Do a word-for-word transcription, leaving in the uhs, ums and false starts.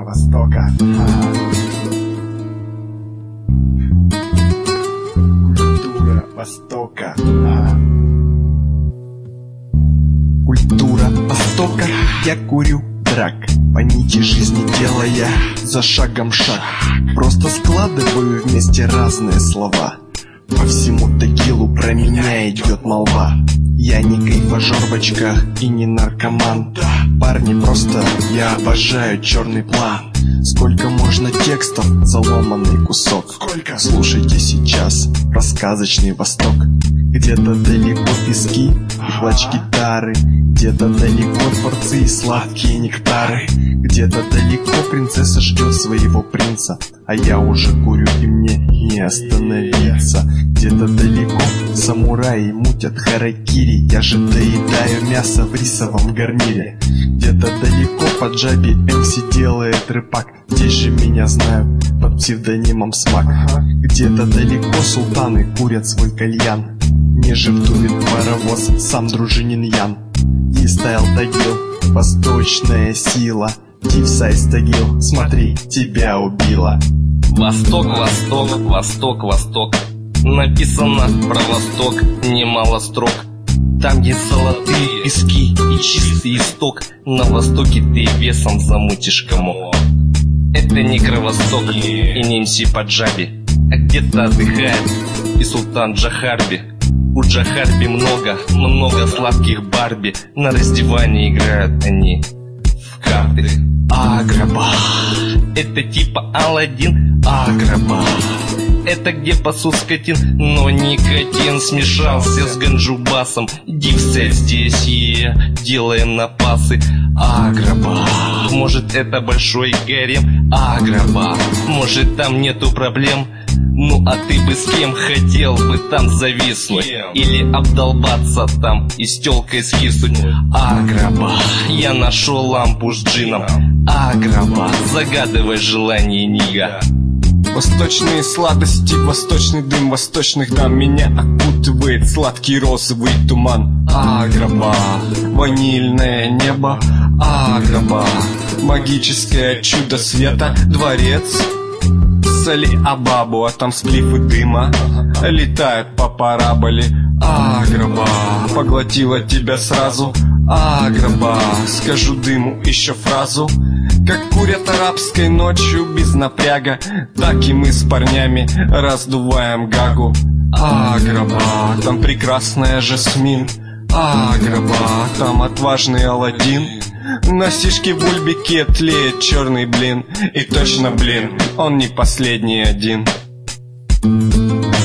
Востока. Культура Востока. Культура Востока. Я курю драк, по нити жизни делая за шагом шаг. Просто складываю вместе разные слова. По всему текилу про меня идет молва. Я не кайфажор в очках и не наркоман. Парни, просто я обожаю черный план. Сколько можно текстов за ломанный кусок? Сколько? Слушайте сейчас про сказочный Восток. Где-то далеко пески и плач гитары, где-то далеко дворцы и сладкие нектары, где-то далеко принцесса ждет своего принца, а я уже курю и мне не остановиться. Где-то далеко самураи мутят харакири, я же доедаю мясо в рисовом гарнире. Где-то далеко по джабе эм си делает рэпак, здесь же меня знают под псевдонимом Смак. Где-то далеко султаны курят свой кальян, не жертвует паровоз сам дружинин Ян. И стайл Тагил, восточная сила. Дивсайз Тагил, смотри, тебя убила. Восток, Восток, Восток, Восток. Написано про Восток немало строк. Там есть золотые пески и чистый исток. На Востоке ты весом замутишь кому. Это не Кровосток и не эм си по джабе, а где-то отдыхает и султан Джахарби. У Джахарби много, много сладких Барби. На раздевании играют они в карты. Аграба, это типа Аладдин. Аграба, это где пасут скотин, но никотин смешался с ганджубасом. Дивсайз здесь и делаем напасы. Аграба, может это большой гарем. Аграба, может там нету проблем. Ну а ты бы с кем хотел бы там зависнуть? Или обдолбаться там и с тёлкой скиснуть? Аграба, я нашел лампу с джином. Аграба, загадывай желание, нига. Восточные сладости, восточный дым восточных дам. Меня окутывает сладкий розовый туман. Аграба, ванильное небо. Аграба, магическое чудо света. Дворец Али-Абабу, а там сплифы дыма летают по параболе. Аграба, поглотила тебя сразу. Аграба, скажу дыму еще фразу. Как курят арабской ночью без напряга, так и мы с парнями раздуваем гагу. Аграба, там прекрасная Жасмин. Аграба, там отважный Аладдин. На сишке в бульбике тлеет черный блин. И точно, блин, он не последний один.